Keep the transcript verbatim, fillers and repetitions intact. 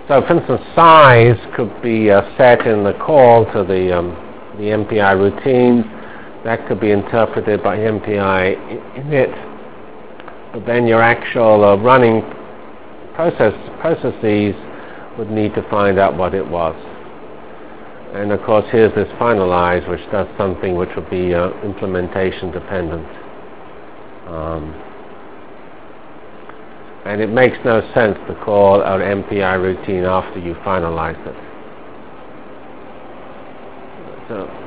So, for instance, size could be uh, set in the call to the um, the M P I routines. That could be interpreted by M P I init. But then your actual uh, running process processes would need to find out what it was. And of course, here's this finalize, which does something which would be uh, implementation dependent. Um, and it makes no sense to call an M P I routine after you finalize it. So